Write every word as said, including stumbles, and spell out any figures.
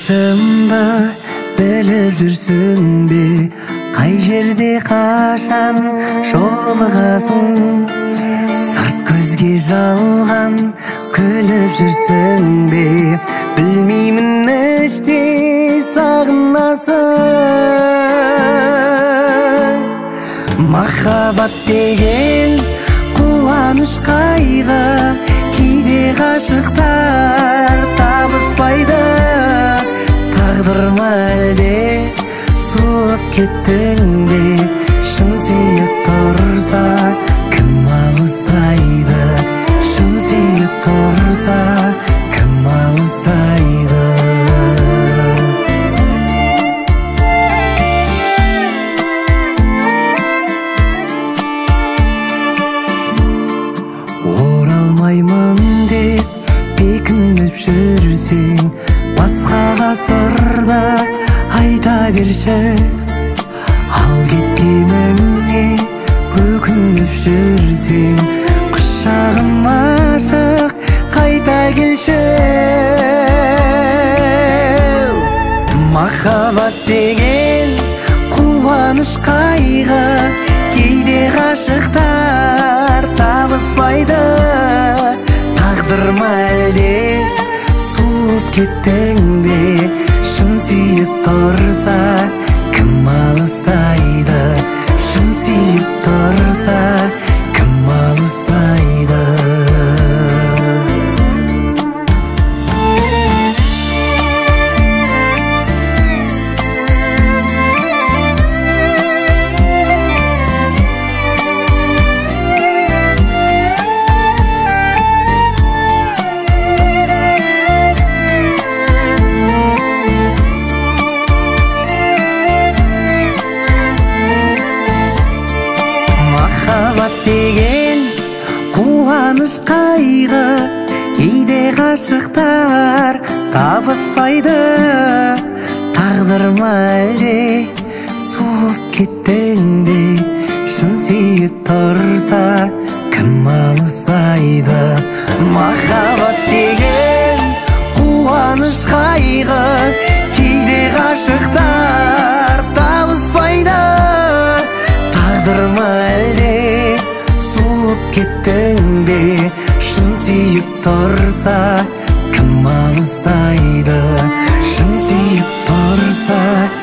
Башымда біліп жүрсің бе, қай жерде қашан жолығасың? Сырт көзге жалған күліп жүрсің бе, білмеймін іште сағынасың. Махаббат деген қуаныш қайғы, кейде ғашықтар табыспайды. Тағдыр ма әлде суып кеттің бе, шын сүйіп тұрса кім алыстайды? Шын сүйіп тұрса кім алыстайды? Оралмаймын деп бекініп жүрсең, басқа ғасырда айта берші. Ал кеткеніңе өкініп жүрсең, құшағым ашық қайта келші. Махаббат деген қуаныш қайғы, кейде ғашықтар табыспайды. Тағдыр ма әлде суып кеттің бе, шын сүйіп тұрса кім алыстайды? Шын сүйіп тұрса кім алыстайды? Махаббат деген қуаныш қайғы, кейде ғашықтар табыспайды. Тағдыр ма әлде суып кеттің бе, шын сүйіп тұрса кім алыстайды? Махаббат деген қуаныш қайғы, кейде ғашықтар табыспайды. Тағдыр ма әлде суып кеттің бе, шын сүйіп тұрса кім алыстайды? Шын сүйіп тұрса